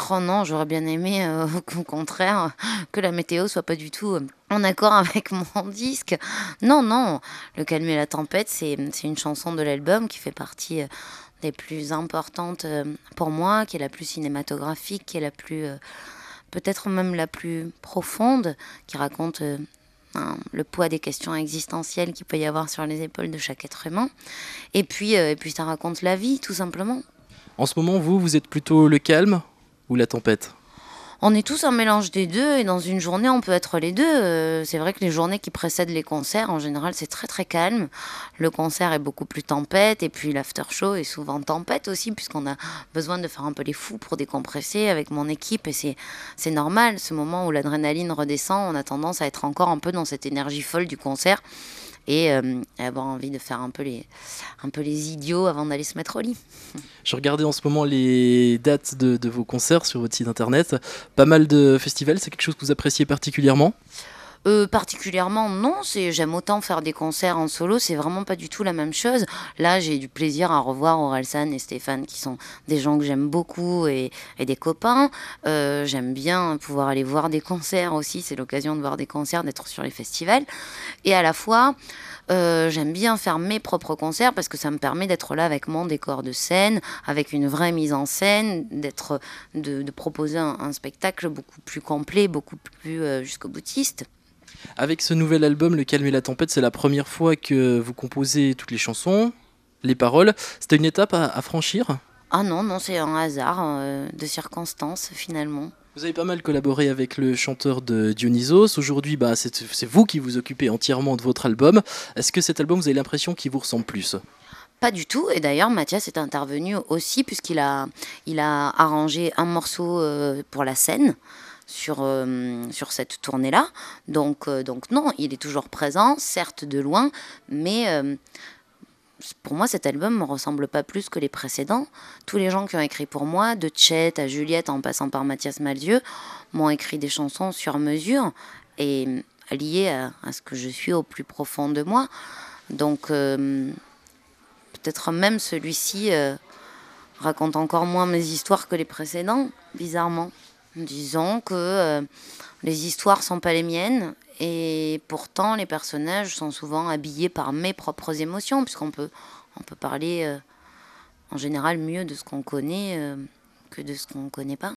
Oh non, j'aurais bien aimé, qu'au contraire, que la météo soit pas du tout, en accord avec mon disque. Non, non, Le calme et la tempête, c'est une chanson de l'album qui fait partie, des plus importantes, pour moi, qui est la plus cinématographique, qui est la plus, peut-être même la plus profonde, qui raconte, le poids des questions existentielles qu'il peut y avoir sur les épaules de chaque être humain. Et puis ça raconte la vie, tout simplement. En ce moment, vous êtes plutôt le calme ou la tempête? On est tous un mélange des 2 et dans une journée, on peut être les 2. C'est vrai que les journées qui précèdent les concerts, en général, c'est très, très calme. Le concert est beaucoup plus tempête et puis l'after show est souvent tempête aussi puisqu'on a besoin de faire un peu les fous pour décompresser avec mon équipe et c'est normal. Ce moment où l'adrénaline redescend, on a tendance à être encore un peu dans cette énergie folle du concert et avoir envie de faire un peu les idiots avant d'aller se mettre au lit. Je regardais en ce moment les dates de vos concerts sur votre site internet. Pas mal de festivals, c'est quelque chose que vous appréciez particulièrement? Particulièrement non, j'aime autant faire des concerts en solo, c'est vraiment pas du tout la même chose. Là, j'ai du plaisir à revoir Orelsan et Stéphane qui sont des gens que j'aime beaucoup et des copains. J'aime bien pouvoir aller voir des concerts aussi, c'est l'occasion de voir des concerts, d'être sur les festivals. Et à la fois, j'aime bien faire mes propres concerts parce que ça me permet d'être là avec mon décor de scène, avec une vraie mise en scène, de proposer un spectacle beaucoup plus complet, beaucoup plus jusqu'au boutiste. Avec ce nouvel album, Le calme et la tempête, c'est la première fois que vous composez toutes les chansons, les paroles. C'était une étape à franchir. Ah non, non, c'est un hasard de circonstances finalement. Vous avez pas mal collaboré avec le chanteur de Dionysos. Aujourd'hui, c'est vous qui vous occupez entièrement de votre album. Est-ce que cet album, vous avez l'impression qu'il vous ressemble plus? Pas du tout. Et d'ailleurs, Mathias est intervenu aussi puisqu'il a arrangé un morceau pour la scène sur cette tournée-là. Donc non, il est toujours présent, certes de loin, mais pour moi, cet album me ressemble pas plus que les précédents. Tous les gens qui ont écrit pour moi, de Chet à Juliette en passant par Mathias Malzieu, m'ont écrit des chansons sur mesure et liées à ce que je suis au plus profond de moi. Donc peut-être même celui-ci raconte encore moins mes histoires que les précédents, bizarrement. Disons que les histoires sont pas les miennes et pourtant les personnages sont souvent habillés par mes propres émotions puisqu'on peut parler en général mieux de ce qu'on connaît que de ce qu'on connaît pas.